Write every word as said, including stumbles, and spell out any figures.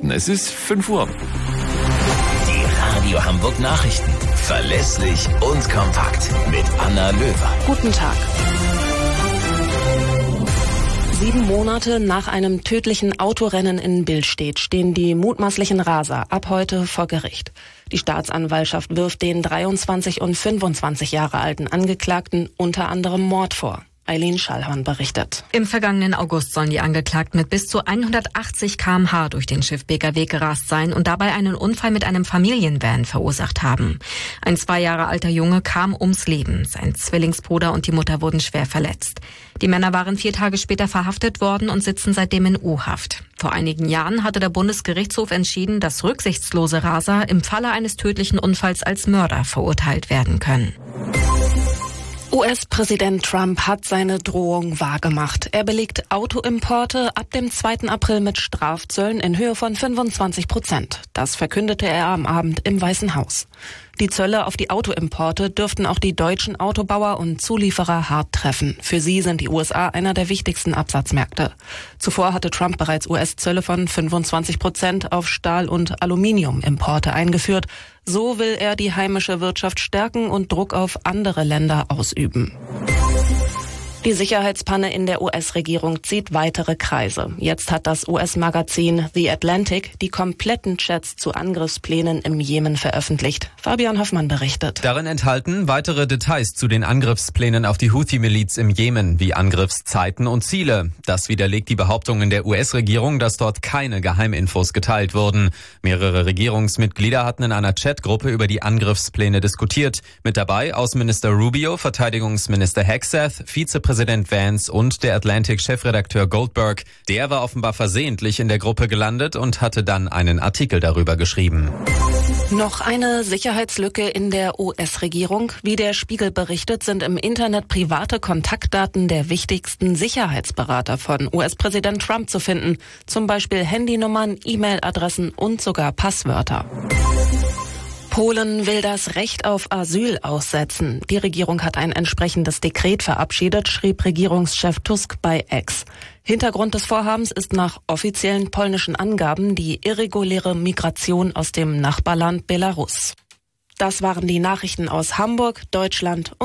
Nachrichten. Es ist fünf Uhr. Die Radio Hamburg Nachrichten. Verlässlich und kompakt. Mit Anna Löwer. Guten Tag. Sieben Monate nach einem tödlichen Autorennen in Billstedt stehen die mutmaßlichen Raser ab heute vor Gericht. Die Staatsanwaltschaft wirft den dreiundzwanzig und fünfundzwanzig Jahre alten Angeklagten unter anderem Mord vor. Eileen Schallhorn berichtet. Im vergangenen August sollen die Angeklagten mit bis zu hundertachtzig Kilometer pro Stunde durch den Schiffbeker Weg gerast sein und dabei einen Unfall mit einem Familienvan verursacht haben. Ein zwei Jahre alter Junge kam ums Leben. Sein Zwillingsbruder und die Mutter wurden schwer verletzt. Die Männer waren vier Tage später verhaftet worden und sitzen seitdem in U-Haft. Vor einigen Jahren hatte der Bundesgerichtshof entschieden, dass rücksichtslose Raser im Falle eines tödlichen Unfalls als Mörder verurteilt werden können. U S-Präsident Trump hat seine Drohung wahrgemacht. Er belegt Autoimporte ab dem zweiten April mit Strafzöllen in Höhe von fünfundzwanzig Prozent. Das verkündete er am Abend im Weißen Haus. Die Zölle auf die Autoimporte dürften auch die deutschen Autobauer und Zulieferer hart treffen. Für sie sind die U S A einer der wichtigsten Absatzmärkte. Zuvor hatte Trump bereits U S-Zölle von fünfundzwanzig Prozent auf Stahl- und Aluminiumimporte eingeführt. So will er die heimische Wirtschaft stärken und Druck auf andere Länder ausüben. Die Sicherheitspanne in der U S-Regierung zieht weitere Kreise. Jetzt hat das U S-Magazin The Atlantic die kompletten Chats zu Angriffsplänen im Jemen veröffentlicht. Fabian Hoffmann berichtet. Darin enthalten weitere Details zu den Angriffsplänen auf die Houthi-Miliz im Jemen, wie Angriffszeiten und Ziele. Das widerlegt die Behauptungen der U S-Regierung, dass dort keine Geheiminfos geteilt wurden. Mehrere Regierungsmitglieder hatten in einer Chatgruppe über die Angriffspläne diskutiert. Mit dabei Außenminister Rubio, Verteidigungsminister Hegseth, Vizepräsident Präsident Vance und der Atlantic-Chefredakteur Goldberg. Der war offenbar versehentlich in der Gruppe gelandet und hatte dann einen Artikel darüber geschrieben. Noch eine Sicherheitslücke in der U S-Regierung. Wie der Spiegel berichtet, sind im Internet private Kontaktdaten der wichtigsten Sicherheitsberater von U S-Präsident Trump zu finden. Zum Beispiel Handynummern, E-Mail-Adressen und sogar Passwörter. Polen will das Recht auf Asyl aussetzen. Die Regierung hat ein entsprechendes Dekret verabschiedet, schrieb Regierungschef Tusk bei X. Hintergrund des Vorhabens ist nach offiziellen polnischen Angaben die irreguläre Migration aus dem Nachbarland Belarus. Das waren die Nachrichten aus Hamburg, Deutschland und